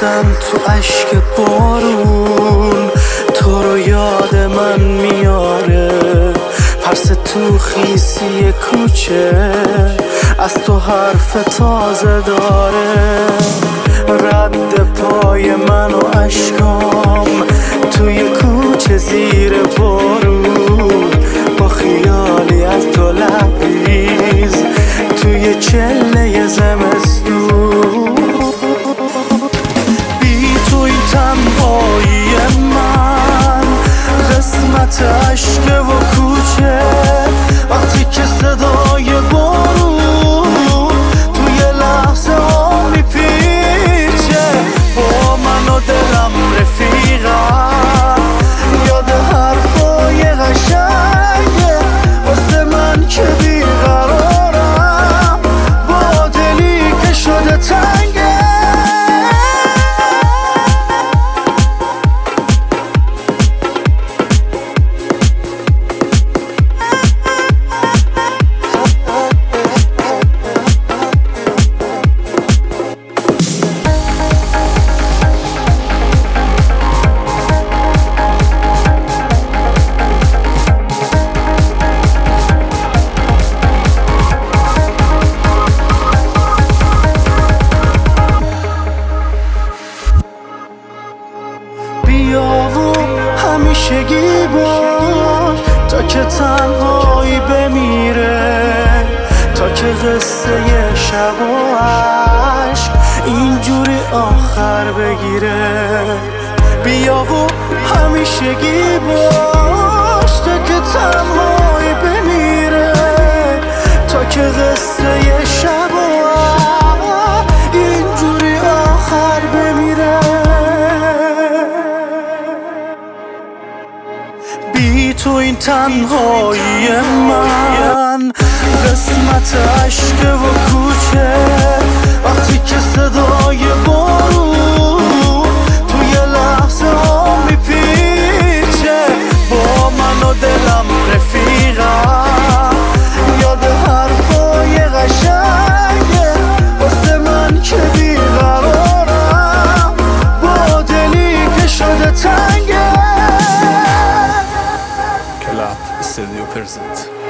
افتادم تو اشک بارون، تو رو یاد من میاره. پرس تو خیسی کوچه از تو حرف تازه داره. رد پای من و اشکام توی کوچه زیر بارون، با خیالی از تو لبریز توی چله زمستون. بی تو این تنهایی من قسمت عشق و کوچه، وقتی که صدای بارون توی لحظه ها میپیچه. با من و دلم رفیقم، یاد حرفای قشنگه واسه من که بیقرارم، با دلی که شده تنگه. بیا و همیشگی باش تا که تنهایی بمیره، تا که قصه شب و عشق اینجوری آخر بگیره. بیا و همیشگی باش تا که تنهایی بمیره، تا که قصه شب و عشق اینجوری آخر بمیره. بی تو این تنهایی من قسمت عشق و کوچه، وقتی که صدای بارون توی لحظه ها میپیچه. با من و دلم رفیقم، یاد حرفای قشنگه واسه من که بیقرارم، با دلی که شده تنگه. Club Studio present.